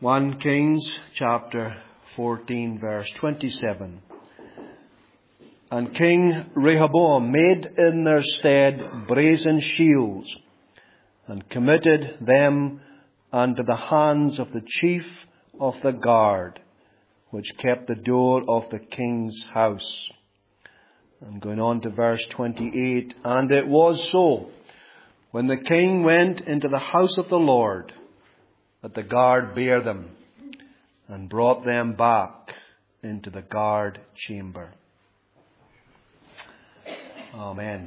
1 Kings chapter 14 verse 27. And King Rehoboam made in their stead brazen shields, and committed them unto the hands of the chief of the guard, which kept the door of the king's house. And going on to verse 28. And it was so, when the king went into the house of the Lord, that the guard bare them, and brought them back into the guard chamber. Amen.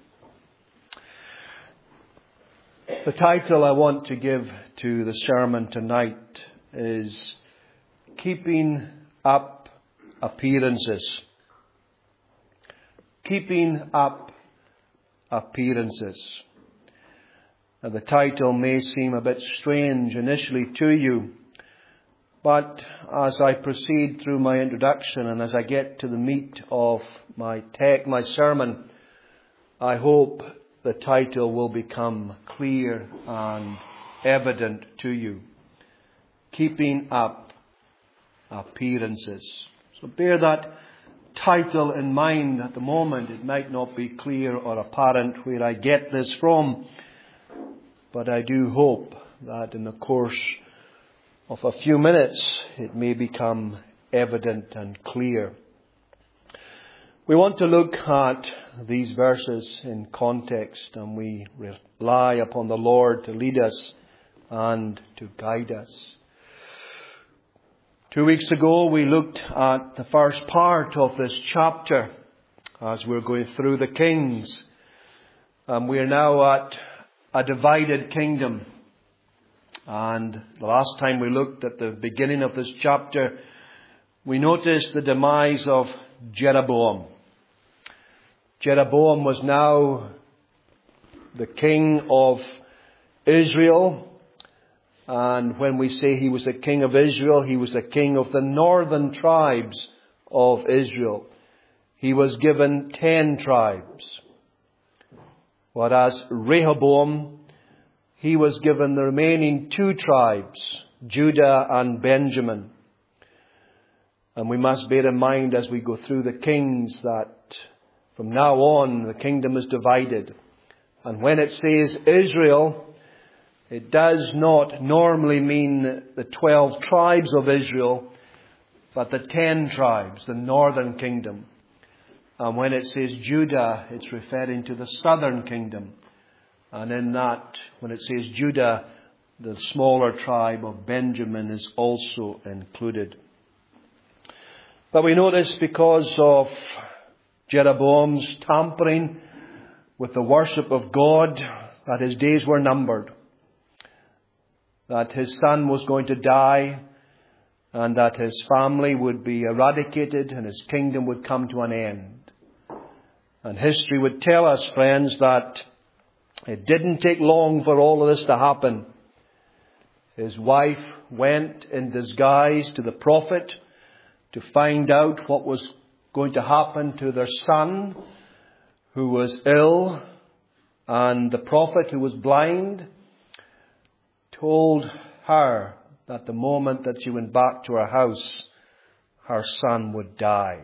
The title I want to give to the sermon tonight is Keeping Up Appearances. Keeping Up Appearances. Now, the title may seem a bit strange initially to you, but as I proceed through my introduction and as I get to the meat of my sermon, I hope the title will become clear and evident to you. Keeping Up Appearances. So bear that title in mind at the moment. It might not be clear or apparent where I get this from, but I do hope that in the course of a few minutes it may become evident and clear. We want to look at these verses in context, and we rely upon the Lord to lead us and to guide us. 2 weeks ago we looked at the first part of this chapter as we're going through the Kings. We are now at a divided kingdom. And the last time we looked at the beginning of this chapter, we noticed the demise of Jeroboam. Jeroboam was now the king of Israel. And when we say he was the king of Israel, he was the king of the northern tribes of Israel. He was given 10 tribes. Whereas Rehoboam, he was given the remaining 2 tribes, Judah and Benjamin. And we must bear in mind as we go through the kings that from now on the kingdom is divided. And when it says Israel, it does not normally mean the 12 tribes of Israel, but the 10 tribes, the northern kingdom. And when it says Judah, it's referring to the southern kingdom. And in that, when it says Judah, the smaller tribe of Benjamin is also included. But we notice because of Jeroboam's tampering with the worship of God, that his days were numbered. That his son was going to die, and that his family would be eradicated and his kingdom would come to an end. And history would tell us, friends, that it didn't take long for all of this to happen. His wife went in disguise to the prophet to find out what was going to happen to their son, who was ill, and the prophet, who was blind, told her that the moment that she went back to her house, her son would die,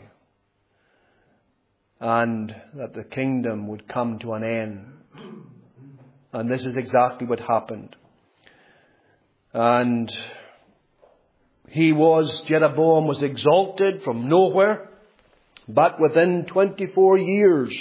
and that the kingdom would come to an end. And this is exactly what happened. And Jeroboam was exalted from nowhere, but within 24 years,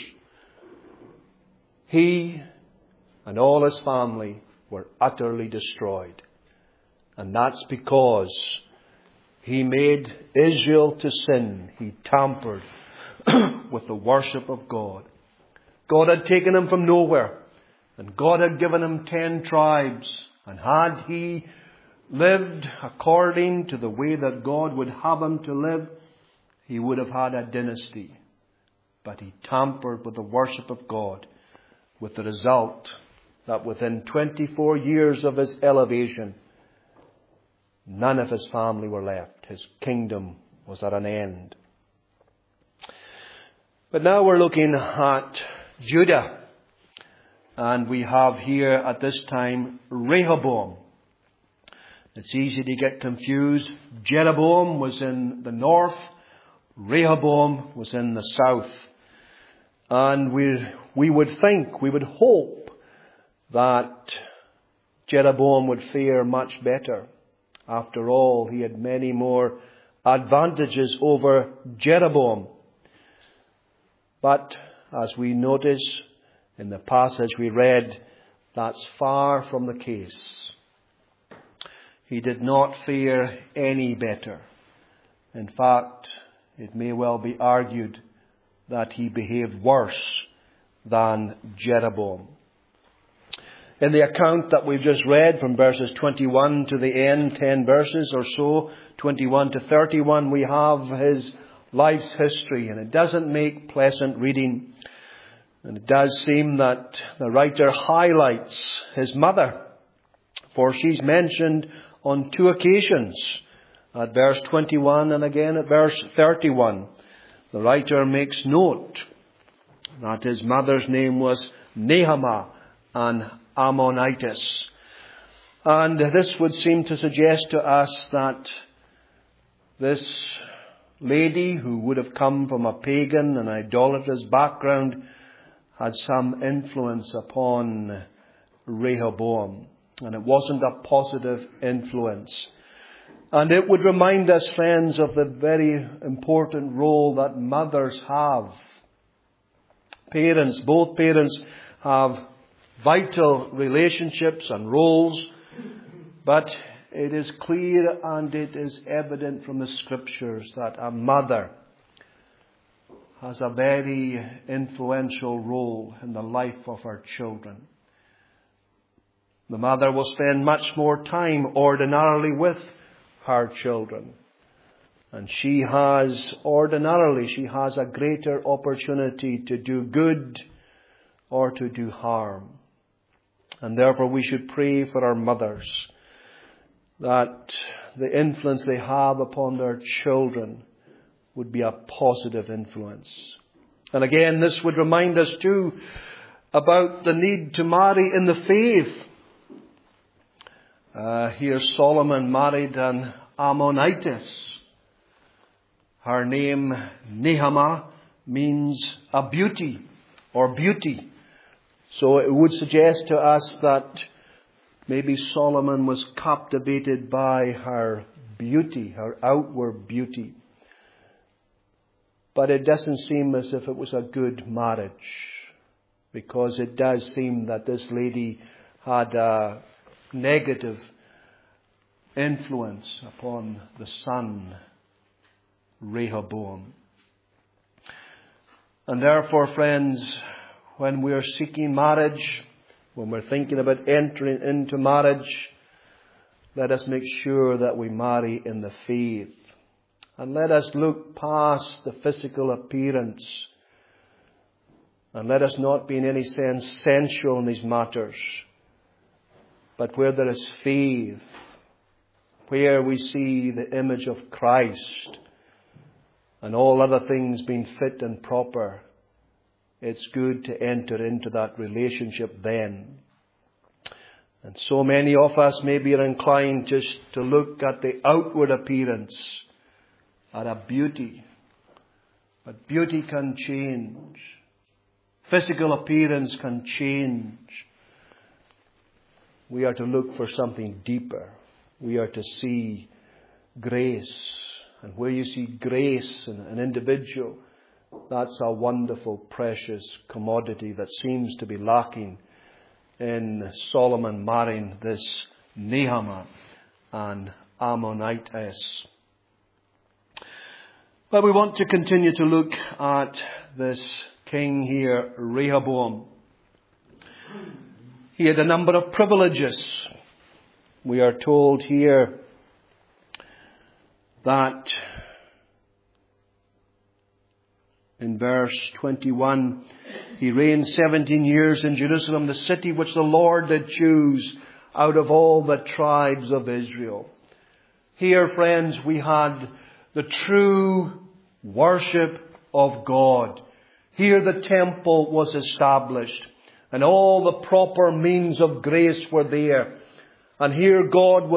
he and all his family were utterly destroyed. And that's because he made Israel to sin. He tampered with the worship of God. God had taken him from nowhere, and God had given him 10 tribes. And had he lived according to the way that God would have him to live, he would have had a dynasty. But he tampered with the worship of God, with the result that within 24 years of his elevation, none of his family were left. His kingdom was at an end. But now we're looking at Judah. And we have here at this time Rehoboam. It's easy to get confused. Jeroboam was in the north. Rehoboam was in the south. And we would think, we would hope that Jeroboam would fare much better. After all, he had many more advantages over Jeroboam. But as we notice in the passage we read, that's far from the case. He did not fare any better. In fact, it may well be argued that he behaved worse than Jeroboam. In the account that we've just read from verses 21 to the end, 10 verses or so, 21 to 31, we have his life's history, and it doesn't make pleasant reading. And it does seem that the writer highlights his mother, for she's mentioned on 2 occasions, at verse 21 and again at verse 31. The writer makes note that his mother's name was Naamah, an Ammonitess. And this would seem to suggest to us that this lady, who would have come from a pagan and idolatrous background, had some influence upon Rehoboam. And it wasn't a positive influence. And it would remind us, friends, of the very important role that mothers have. Both parents have vital relationships and roles, but it is clear and it is evident from the Scriptures that a mother has a very influential role in the life of her children. The mother will spend much more time ordinarily with her children. And she has a greater opportunity to do good or to do harm. And therefore we should pray for our mothers, that the influence they have upon their children would be a positive influence. And again, this would remind us too about the need to marry in the faith. Here Solomon married an Ammonitess. Her name, Naamah, means a beauty or beauty. So it would suggest to us that maybe Solomon was captivated by her beauty, her outward beauty. But it doesn't seem as if it was a good marriage, because it does seem that this lady had a negative influence upon the son, Rehoboam. And therefore, friends, when we are seeking marriage, when we're thinking about entering into marriage, let us make sure that we marry in the faith. And let us look past the physical appearance. And let us not be in any sense sensual in these matters. But where there is faith, where we see the image of Christ, and all other things being fit and proper, it's good to enter into that relationship then. And so many of us maybe are inclined just to look at the outward appearance, at a beauty. But beauty can change. Physical appearance can change. We are to look for something deeper. We are to see grace. And where you see grace in an individual, that's a wonderful, precious commodity that seems to be lacking in Solomon marrying this Naamah, an Ammonitess. But we want to continue to look at this king here, Rehoboam. He had a number of privileges. We are told here that in verse 21, he reigned 17 years in Jerusalem, the city which the Lord did choose out of all the tribes of Israel. Here, friends, we had the true worship of God. Here the temple was established, and all the proper means of grace were there. And here God was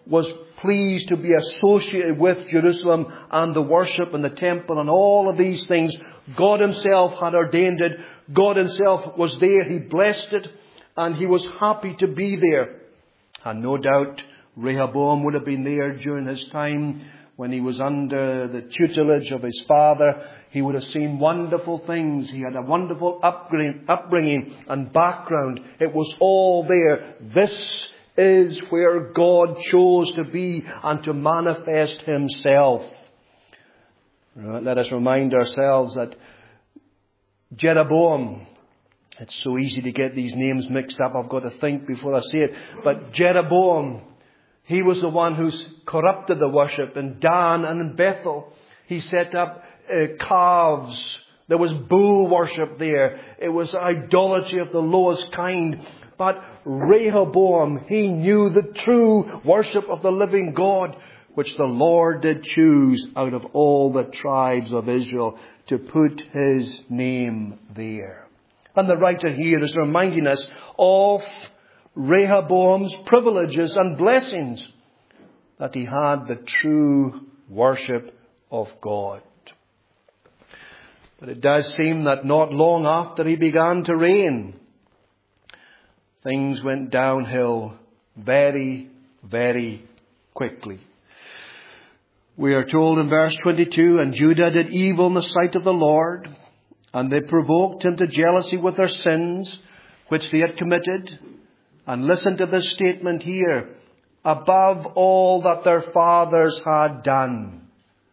was pleased to be associated with Jerusalem and the worship and the temple and all of these things. God himself had ordained it. God himself was there. He blessed it and he was happy to be there. And no doubt Rehoboam would have been there during his time when he was under the tutelage of his father. He would have seen wonderful things. He had a wonderful upbringing and background. It was all there. This is where God chose to be and to manifest himself. Let us remind ourselves that Jeroboam, it's so easy to get these names mixed up. I've got to think before I say it. But Jeroboam, he was the one who's corrupted the worship in Dan and in Bethel. He set up calves. There was bull worship there. It was idolatry of the lowest kind. But Rehoboam, he knew the true worship of the living God, which the Lord did choose out of all the tribes of Israel to put his name there. And the writer here is reminding us of Rehoboam's privileges and blessings, that he had the true worship of God. But it does seem that not long after he began to reign, things went downhill very, very quickly. We are told in verse 22, and Judah did evil in the sight of the Lord, and they provoked him to jealousy with their sins, which they had committed. And listen to this statement here, above all that their fathers had done.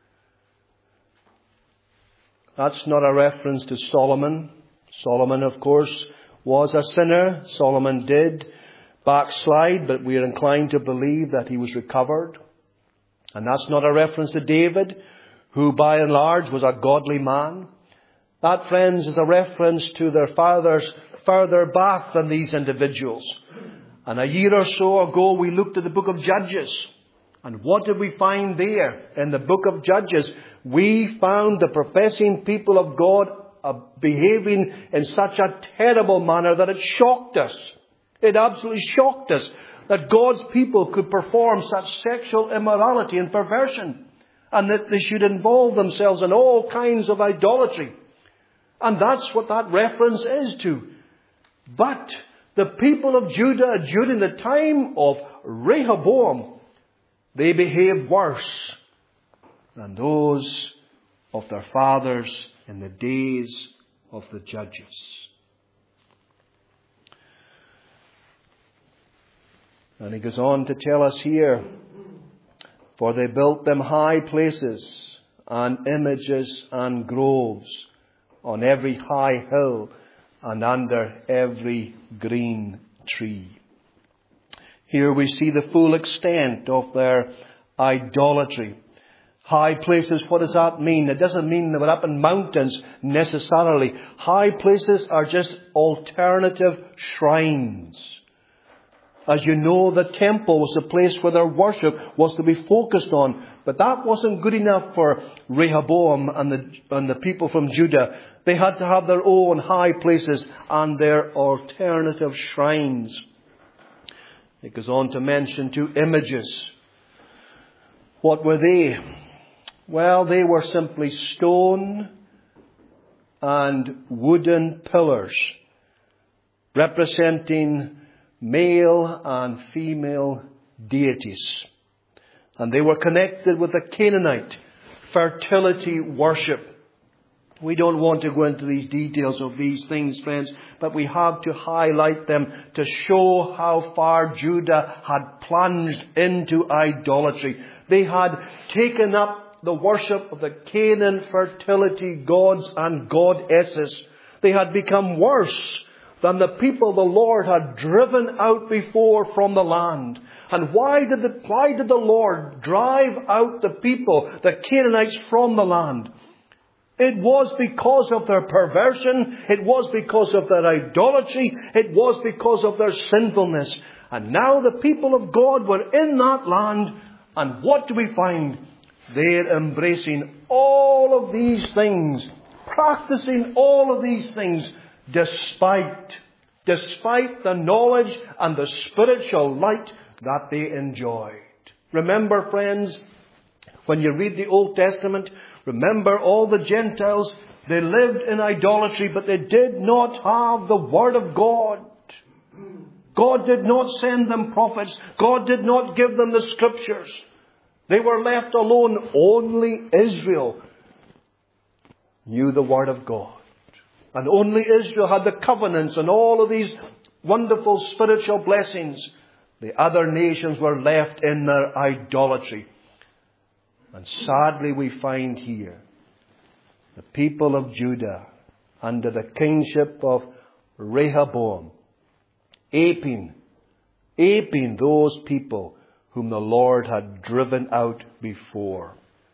That's not a reference to Solomon. Solomon, of course, was a sinner. Solomon did backslide, but we are inclined to believe that he was recovered. And that's not a reference to David, who by and large was a godly man. That, friends, is a reference to their fathers further back than these individuals. And a year or so ago we looked at the book of Judges. And what did we find there in the book of Judges? We found the professing people of God behaving in such a terrible manner that it shocked us. It absolutely shocked us that God's people could perform such sexual immorality and perversion, and that they should involve themselves in all kinds of idolatry. And that's what that reference is to. But the people of Judah during the time of Rehoboam, they behaved worse than those of their fathers in the days of the judges. And he goes on to tell us here, for they built them high places and images and groves on every high hill and under every green tree. Here we see the full extent of their idolatry. High places, what does that mean? It doesn't mean they were up in mountains necessarily. High places are just alternative shrines. As you know, the temple was the place where their worship was to be focused on. But that wasn't good enough for Rehoboam and the people from Judah. They had to have their own high places and their alternative shrines. It goes on to mention two images. What were they? Well, they were simply stone and wooden pillars representing male and female deities. And they were connected with the Canaanite fertility worship. We don't want to go into these details of these things, friends, but we have to highlight them to show how far Judah had plunged into idolatry. They had taken up the worship of the Canaan fertility gods and goddesses. They had become worse than the people the Lord had driven out before from the land. And why did the Lord drive out the people, the Canaanites, from the land? It was because of their perversion. It was because of their idolatry. It was because of their sinfulness. And now the people of God were in that land. And what do we find? They're embracing all of these things, practicing all of these things, despite the knowledge and the spiritual light that they enjoyed. Remember, friends, when you read the Old Testament, remember all the Gentiles, they lived in idolatry, but they did not have the Word of God. God did not send them prophets. God did not give them the Scriptures. They were left alone. Only Israel knew the Word of God. And only Israel had the covenants and all of these wonderful spiritual blessings. The other nations were left in their idolatry. And sadly we find here the people of Judah under the kingship of Rehoboam aping those people whom the Lord had driven out before.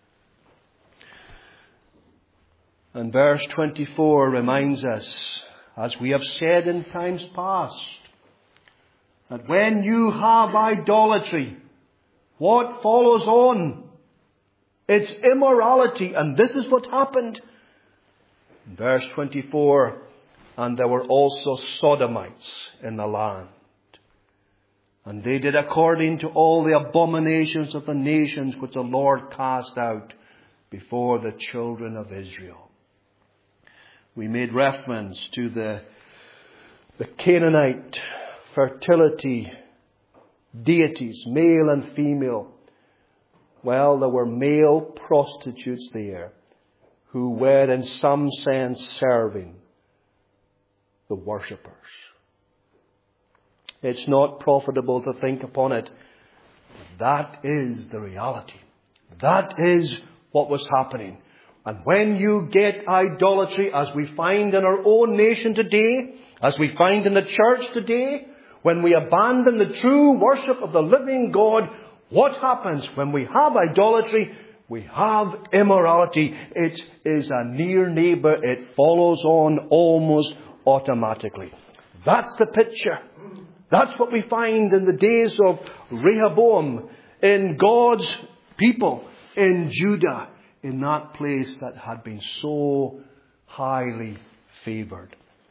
And verse 24 reminds us, as we have said in times past, that when you have idolatry, what follows on? It's immorality. And this is what happened. In verse 24, and there were also Sodomites in the land. And they did according to all the abominations of the nations which the Lord cast out before the children of Israel. We made reference to the Canaanite fertility deities, male and female. Well, there were male prostitutes there who were in some sense serving the worshippers. It's not profitable to think upon it. That is the reality. That is what was happening. And when you get idolatry, as we find in our own nation today, as we find in the church today, when we abandon the true worship of the living God, what happens? When we have idolatry, we have immorality. It is a near neighbour. It follows on almost automatically. That's the picture. That's what we find in the days of Rehoboam, in God's people, in Judah, in that place that had been so highly favoured.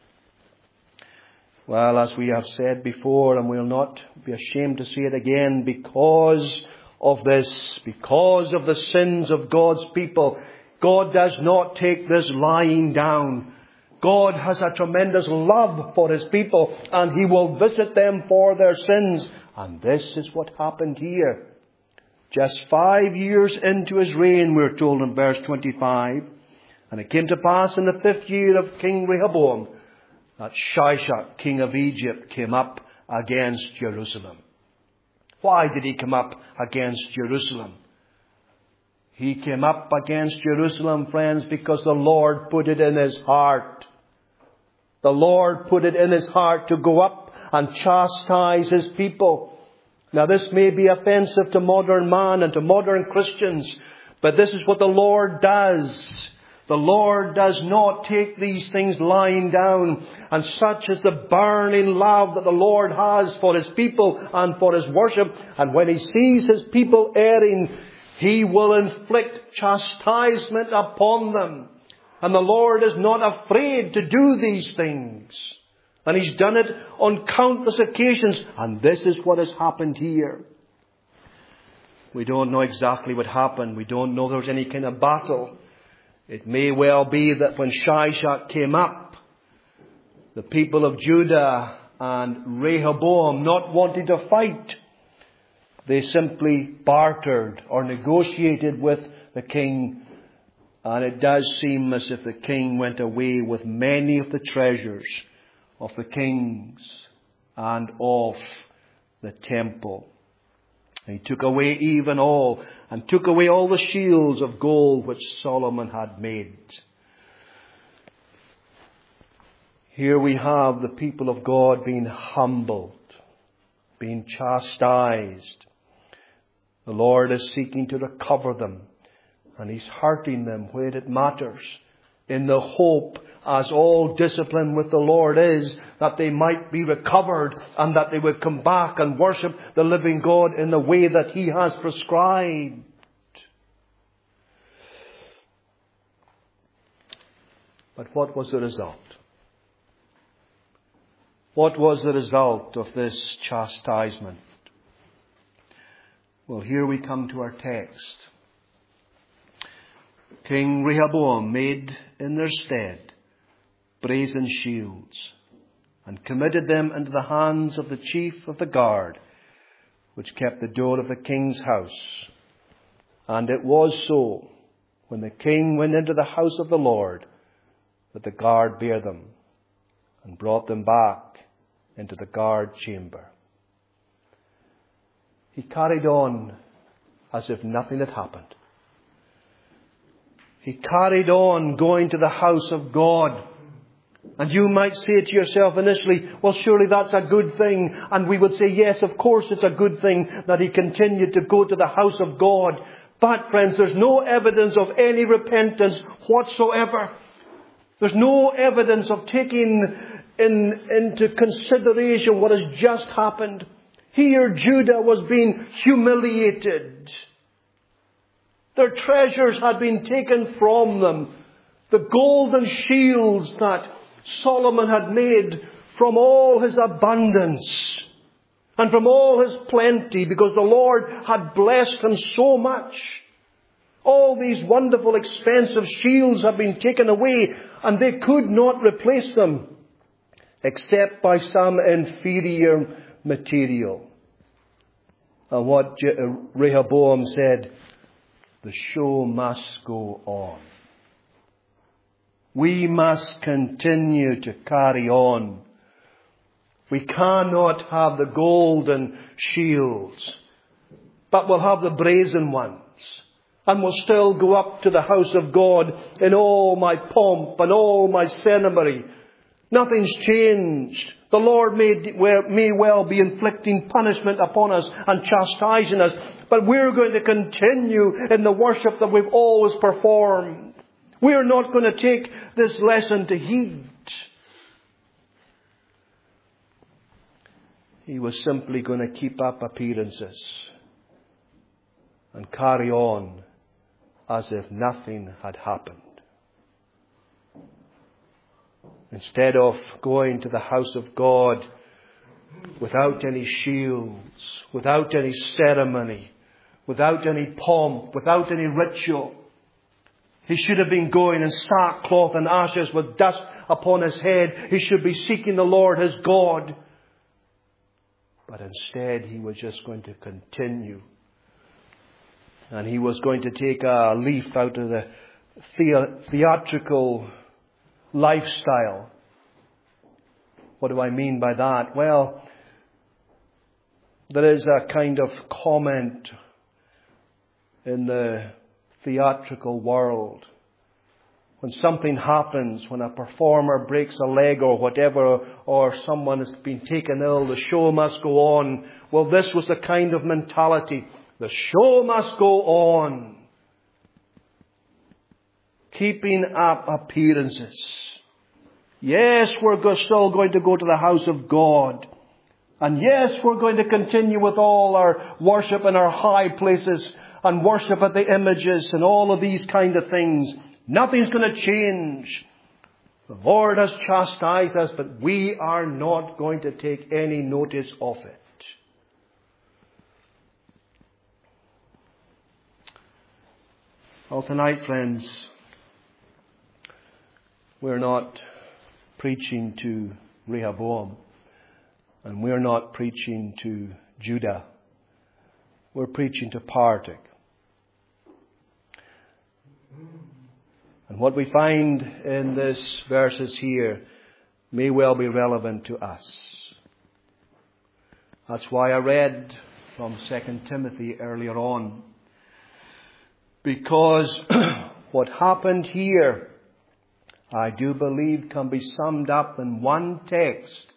Well, as we have said before, and we'll not be ashamed to say it again, because of this, because of the sins of God's people, God does not take this lying down. God has a tremendous love for His people, and He will visit them for their sins. And this is what happened here. Just 5 years into his reign, we're told in verse 25, and it came to pass in the 5th year of King Rehoboam that Shishak, king of Egypt, came up against Jerusalem. Why did he come up against Jerusalem? He came up against Jerusalem, friends, because the Lord put it in his heart. The Lord put it in his heart to go up and chastise his people. Now, this may be offensive to modern man and to modern Christians, but this is what the Lord does. The Lord does not take these things lying down. And such is the burning love that the Lord has for His people and for His worship. And when He sees His people erring, He will inflict chastisement upon them. And the Lord is not afraid to do these things. And He's done it on countless occasions. And this is what has happened here. We don't know exactly what happened. We don't know there was any kind of battle. It may well be that when Shishak came up, the people of Judah and Rehoboam, not wanting to fight, they simply bartered or negotiated with the king. And it does seem as if the king went away with many of the treasures of the kings and of the temple. He took away even all, and took away all the shields of gold which Solomon had made. Here we have the people of God being humbled, being chastised. The Lord is seeking to recover them, and He's hurting them where it matters, in the hope, as all discipline with the Lord is, that they might be recovered and that they would come back and worship the living God in the way that He has prescribed. But what was the result? What was the result of this chastisement? Well, here we come to our text. King Rehoboam made in their stead brazen shields and committed them into the hands of the chief of the guard, which kept the door of the king's house. And it was so, when the king went into the house of the Lord, that the guard bare them and brought them back into the guard chamber. He carried on as if nothing had happened. He carried on going to the house of God. And you might say to yourself initially, well, surely that's a good thing. And we would say, yes, of course it's a good thing that he continued to go to the house of God. But friends, there's no evidence of any repentance whatsoever. There's no evidence of taking into consideration what has just happened. Here Judah was being humiliated. Their treasures had been taken from them. The golden shields that Solomon had made from all his abundance and from all his plenty, because the Lord had blessed him so much. All these wonderful, expensive shields had been taken away, and they could not replace them except by some inferior material. And what Rehoboam said, the show must go on. We must continue to carry on. We cannot have the golden shields, but we'll have the brazen ones. And we'll still go up to the house of God in all my pomp and all my ceremony. Nothing's changed. The Lord may well be inflicting punishment upon us and chastising us, but we're going to continue in the worship that we've always performed. We're not going to take this lesson to heed. He was simply going to keep up appearances and carry on as if nothing had happened. Instead of going to the house of God without any shields, without any ceremony, without any pomp, without any ritual, he should have been going in sackcloth and ashes with dust upon his head. He should be seeking the Lord his God. But instead he was just going to continue. And he was going to take a leaf out of the theatrical lifestyle. What do I mean by that? Well, there is a kind of comment in the theatrical world. When something happens, when a performer breaks a leg or whatever, or someone has been taken ill, the show must go on. Well, this was the kind of mentality. The show must go on. Keeping up appearances. Yes, we're still going to go to the house of God. And yes, we're going to continue with all our worship in our high places and worship at the images and all of these kind of things. Nothing's going to change. The Lord has chastised us, but we are not going to take any notice of it. Well, tonight, friends, we're not preaching to Rehoboam, and we're not preaching to Judah. We're preaching to Partik. And what we find in these verses here may well be relevant to us. That's why I read from 2 Timothy earlier on. Because what happened here, I do believe, can be summed up in one text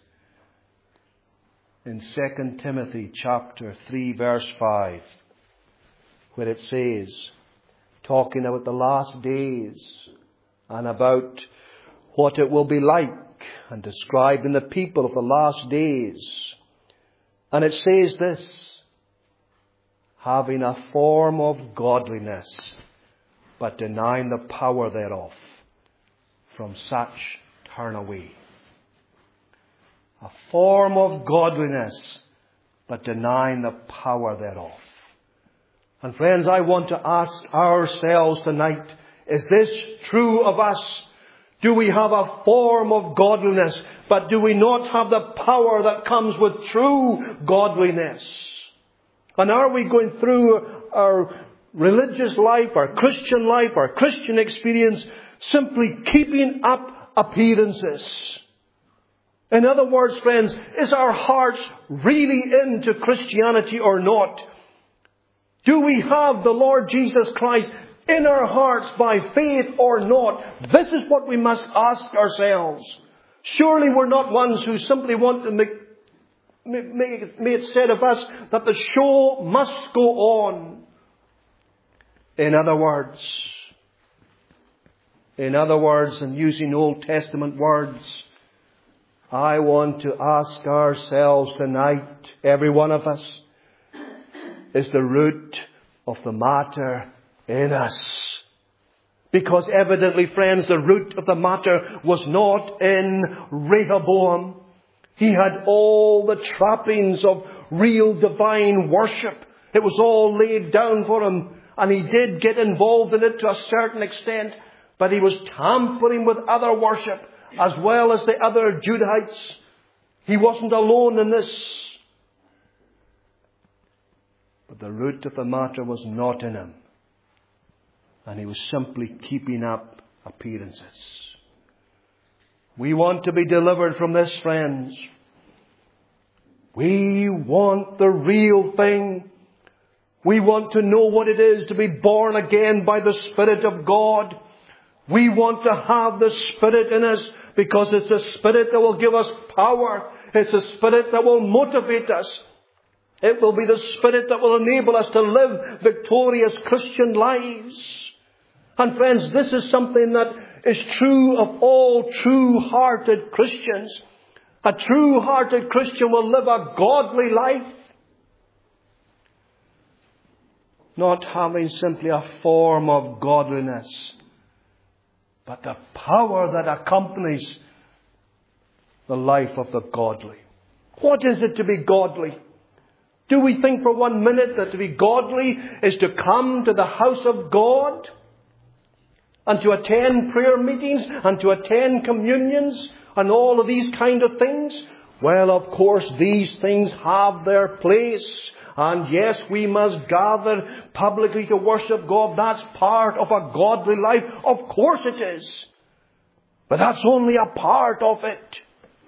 in 2 Timothy chapter 3 verse 5, where it says, talking about the last days and about what it will be like, and describing the people of the last days. And it says this, having a form of godliness, but denying the power thereof. From such turn away. A form of godliness, but denying the power thereof. And friends, I want to ask ourselves tonight, is this true of us? Do we have a form of godliness, but do we not have the power that comes with true godliness? And are we going through our religious life, our Christian experience, simply keeping up appearances? In other words, friends, is our hearts really into Christianity or not? Do we have the Lord Jesus Christ in our hearts by faith or not? This is what we must ask ourselves. Surely we're not ones who simply want to make it said of us that the show must go on. In other words, and using Old Testament words, I want to ask ourselves tonight, every one of us, is the root of the matter in us? Because evidently, friends, the root of the matter was not in Rehoboam. He had all the trappings of real divine worship. It was all laid down for him. And he did get involved in it to a certain extent. But he was tampering with other worship as well as the other Judahites. He wasn't alone in this. But the root of the matter was not in him. And he was simply keeping up appearances. We want to be delivered from this, friends. We want the real thing. We want to know what it is to be born again by the Spirit of God. We want to have the Spirit in us because it's the Spirit that will give us power. It's the Spirit that will motivate us. It will be the Spirit that will enable us to live victorious Christian lives. And friends, this is something that is true of all true-hearted Christians. A true-hearted Christian will live a godly life, not having simply a form of godliness, but the power that accompanies the life of the godly. What is it to be godly? Do we think for 1 minute that to be godly is to come to the house of God and to attend prayer meetings and to attend communions and all of these kind of things? Well, of course, these things have their place. And yes, we must gather publicly to worship God. That's part of a godly life. Of course it is. But that's only a part of it.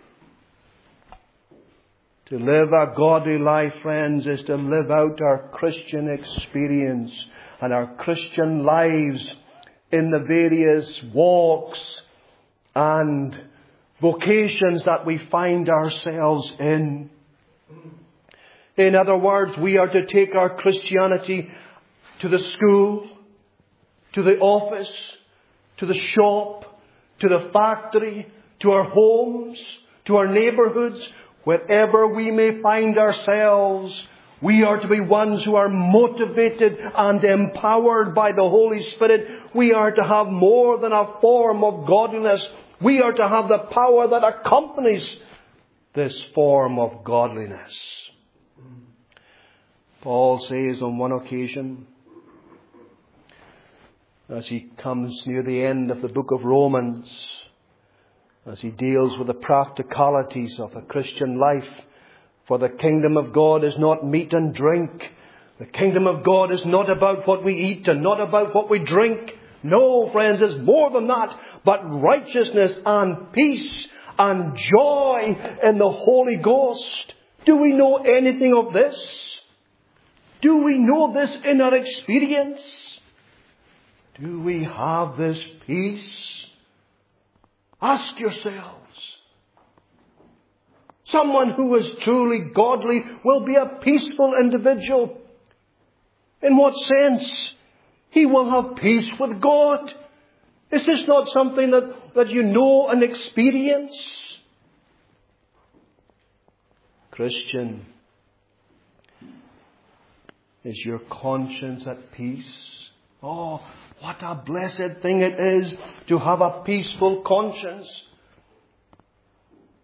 To live a godly life, friends, is to live out our Christian experience and our Christian lives in the various walks and vocations that we find ourselves in. In other words, we are to take our Christianity to the school, to the office, to the shop, to the factory, to our homes, to our neighbourhoods, wherever we may find ourselves. We are to be ones who are motivated and empowered by the Holy Spirit. We are to have more than a form of godliness. We are to have the power that accompanies this form of godliness. Paul says on one occasion, as he comes near the end of the book of Romans, as he deals with the practicalities of a Christian life, for the kingdom of God is not meat and drink. The kingdom of God is not about what we eat and not about what we drink. No, friends, it's more than that. But righteousness and peace and joy in the Holy Ghost. Do we know anything of this? Do we know this in our experience? Do we have this peace? Ask yourselves. Someone who is truly godly will be a peaceful individual. In what sense? He will have peace with God. Is this not something that you know and experience? Christian, is your conscience at peace? Oh, what a blessed thing it is to have a peaceful conscience.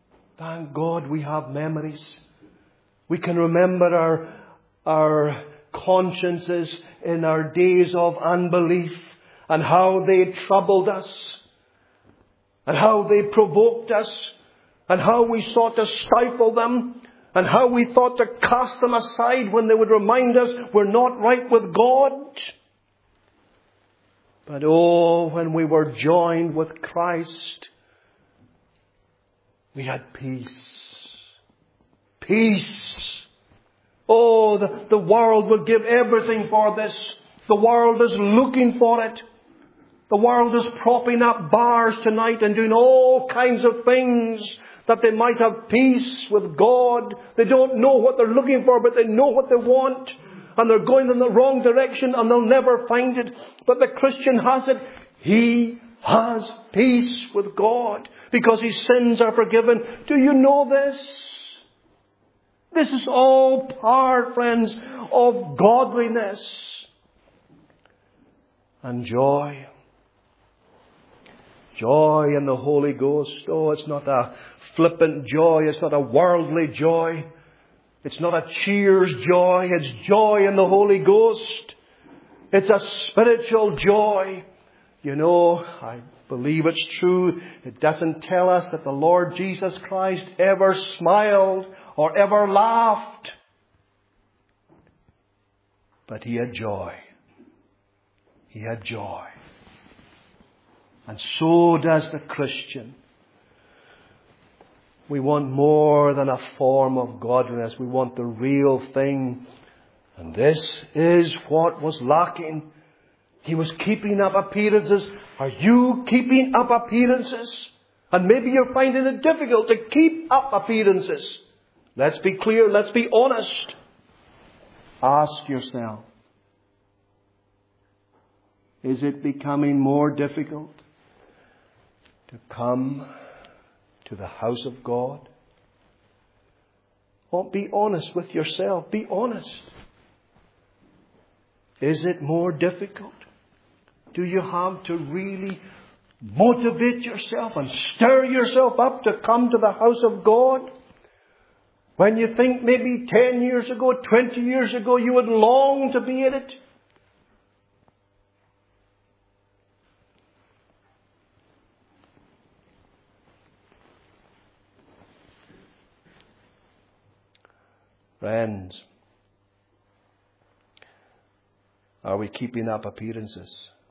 Thank God we have memories. We can remember our consciences in our days of unbelief, and how they troubled us, and how they provoked us, and how we sought to stifle them, and how we thought to cast them aside when they would remind us we're not right with God. But oh, when we were joined with Christ, we had peace. Peace. Oh, the world would give everything for this. The world is looking for it. The world is propping up bars tonight and doing all kinds of things that they might have peace with God. They don't know what they're looking for, but they know what they want. And they're going in the wrong direction and they'll never find it. But the Christian has it. He has peace with God because his sins are forgiven. Do you know this? This is all part, friends, of godliness and joy. Joy in the Holy Ghost. Oh, it's not a flippant joy. It's not a worldly joy. It's not a cheers joy. It's joy in the Holy Ghost. It's a spiritual joy. You know, I believe it's true. It doesn't tell us that the Lord Jesus Christ ever smiled or ever laughed. But he had joy. He had joy. And so does the Christian. We want more than a form of godliness. We want the real thing. And this is what was lacking. He was keeping up appearances. Are you keeping up appearances? And maybe you're finding it difficult to keep up appearances. Let's be clear. Let's be honest. Ask yourself. Is it becoming more difficult to come to the house of God? Oh, be honest with yourself. Be honest. Is it more difficult? Do you have to really motivate yourself and stir yourself up to come to the house of God? When you think maybe 10 years ago, 20 years ago, you would long to be in it. Friends, are we keeping up appearances?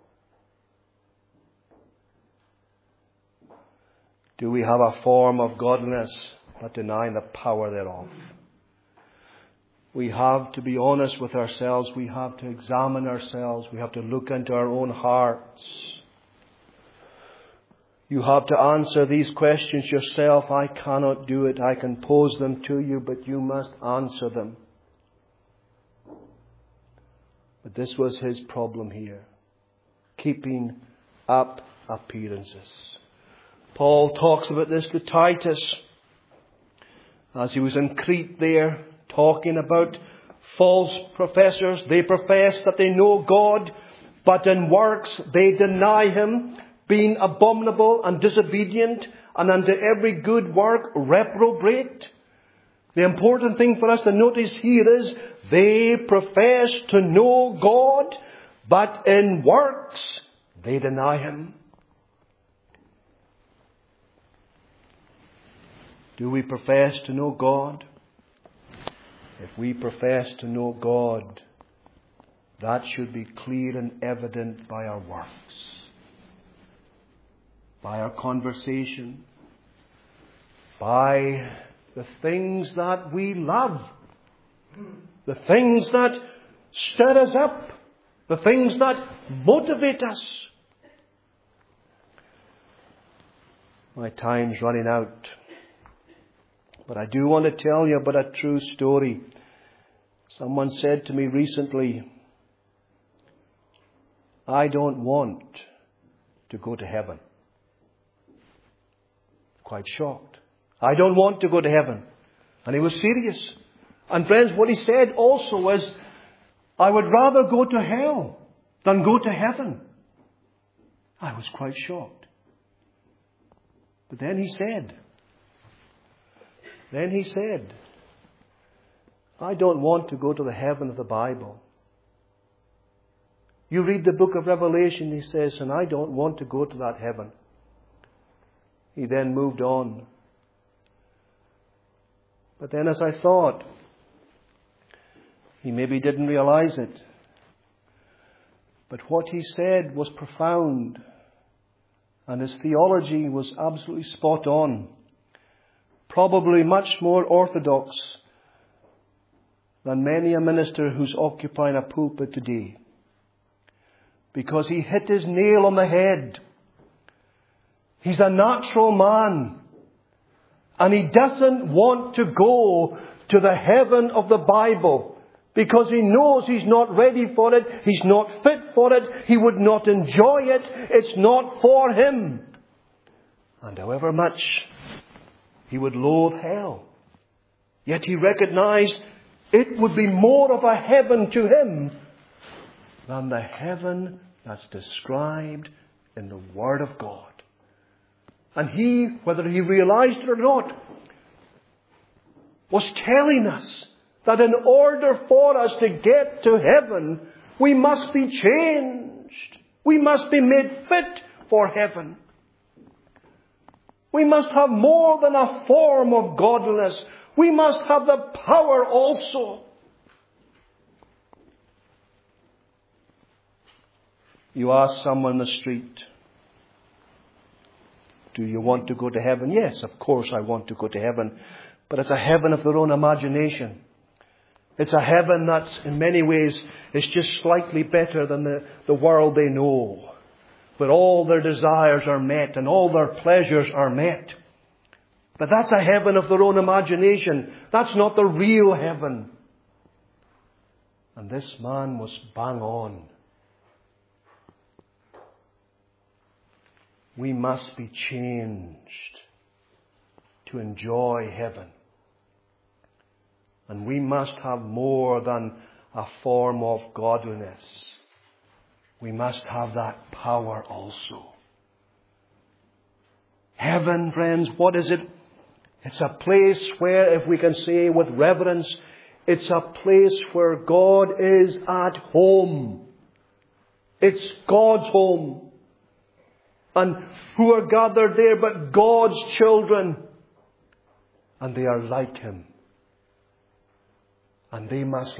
Do we have a form of godliness but denying the power thereof? We have to be honest with ourselves. We have to examine ourselves. We have to look into our own hearts. You have to answer these questions yourself. I cannot do it. I can pose them to you, but you must answer them. But this was his problem here. Keeping up appearances. Paul talks about this to Titus as he was in Crete there, talking about false professors. They profess that they know God, but in works they deny him, being abominable and disobedient, and unto every good work reprobate. The important thing for us to notice here is they profess to know God, but in works they deny him. Do we profess to know God? If we profess to know God, that should be clear and evident by our works, by our conversation, by the things that we love, the things that stir us up, the things that motivate us. My time's running out. But I do want to tell you about a true story. Someone said to me recently, I don't want to go to heaven. Quite shocked. I don't want to go to heaven. And he was serious. And friends, what he said also was, I would rather go to hell than go to heaven. I was quite shocked. But then he said, I don't want to go to the heaven of the Bible. You read the book of Revelation, he says, and I don't want to go to that heaven. He then moved on. But then as I thought, he maybe didn't realize it. But what he said was profound. And his theology was absolutely spot on. Probably much more orthodox than many a minister who's occupying a pulpit today. Because he hit his nail on the head. He's a natural man. And he doesn't want to go to the heaven of the Bible. Because he knows he's not ready for it. He's not fit for it. He would not enjoy it. It's not for him. And however much he would loathe hell, yet he recognized it would be more of a heaven to him than the heaven that's described in the Word of God. And he, whether he realized it or not, was telling us that in order for us to get to heaven, we must be changed. We must be made fit for heaven. We must have more than a form of godliness. We must have the power also. You ask someone in the street, do you want to go to heaven? Yes, of course I want to go to heaven. But it's a heaven of their own imagination. It's a heaven that's in many ways is just slightly better than the world they know. But all their desires are met and all their pleasures are met. But that's a heaven of their own imagination. That's not the real heaven. And this man was bang on. We must be changed to enjoy heaven. And we must have more than a form of godliness. We must have that power also. Heaven, friends, what is it? It's a place where, if we can say with reverence, it's a place where God is at home. It's God's home. And who are gathered there but God's children? And they are like Him. And they must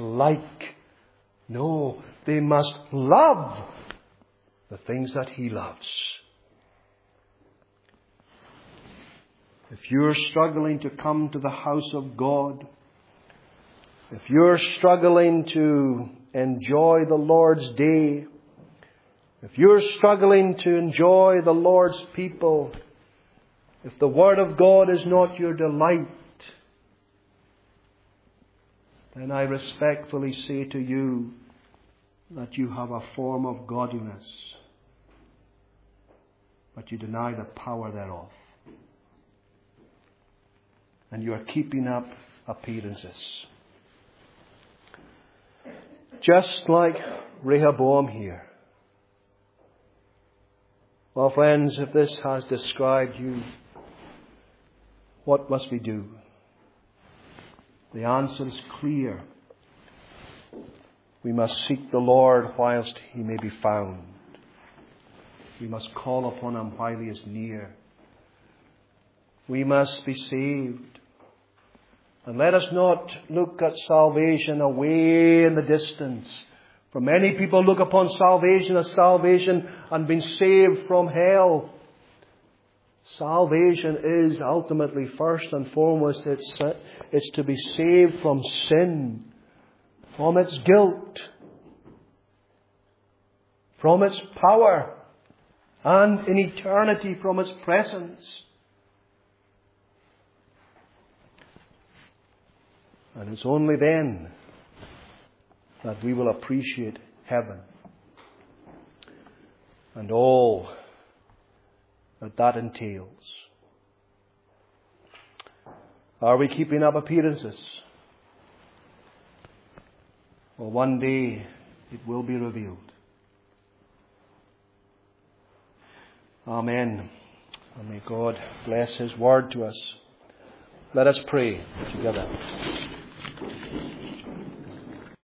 they must love the things that He loves. If you're struggling to come to the house of God, if you're struggling to enjoy the Lord's day, if you're struggling to enjoy the Lord's people, if the Word of God is not your delight, then I respectfully say to you that you have a form of godliness, but you deny the power thereof. And you are keeping up appearances. Just like Rehoboam here. Well, friends, if this has described you, what must we do? The answer is clear. We must seek the Lord whilst He may be found. We must call upon Him while He is near. We must be saved. And let us not look at salvation away in the distance. For many people look upon salvation as salvation and being saved from hell. Salvation is ultimately, first and foremost, it's to be saved from sin, from its guilt, from its power, and in eternity from its presence. And it's only then that we will appreciate heaven and all that entails. Are we keeping up appearances? Well, one day it will be revealed. Amen. And may God bless His word to us. Let us pray together.